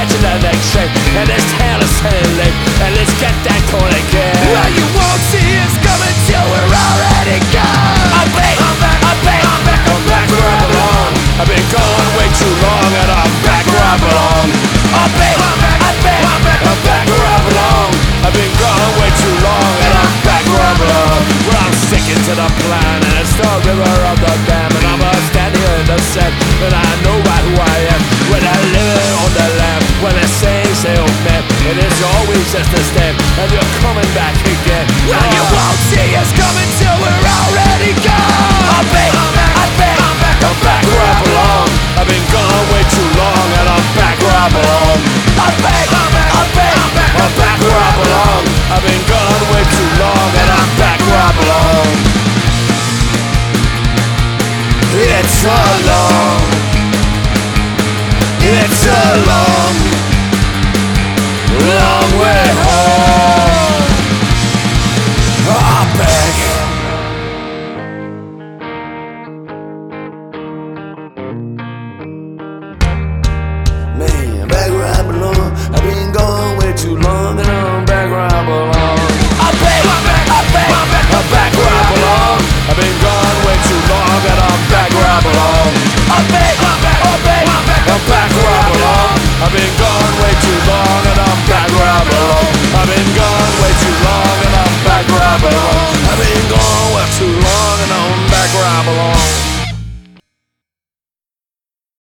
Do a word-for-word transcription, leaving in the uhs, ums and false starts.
catching the next train, and this tail is turning late, and let's get that corn again. Well, you won't see us coming till we're already gone. I'm back, I'm back, I'm back, I'm back, I'm back where I belong. I've been gone way too long, and I'm back where I belong. I'm back, I'm back, I'm back, I'm back, I'm back where I belong. I've been gone way too long, and I'm back where I belong. Well, I'm sticking to the plan, and it's the river of the dam, and I'm a stand here in the set, and I know right who I am. When I live on the land, when I say, say, oh man, it is always just a step, and you're coming back again. Well, you won't see us coming till we're already gone. I'm back, I'm back, I'm back, I'm back, I'm back where I belong. I've been gone way too long, and I'm back where I belong. I'm back, I'm back, I'm back, I'm back, I'm back where I belong. I've been gone way too long, and I'm back where I belong. It's a long, it's a long, long way home. I'm back. Man, I'm back where I belong. I've been gone way too long, and I'm back where I belong. I'm back, I'm back, I'm back, I'm back, I'm back where I belong. I've been gone way too long, and I'm back where I belong. I'm back, I'm back, I'm back, I'm back, I'm back where I belong. I've been gone.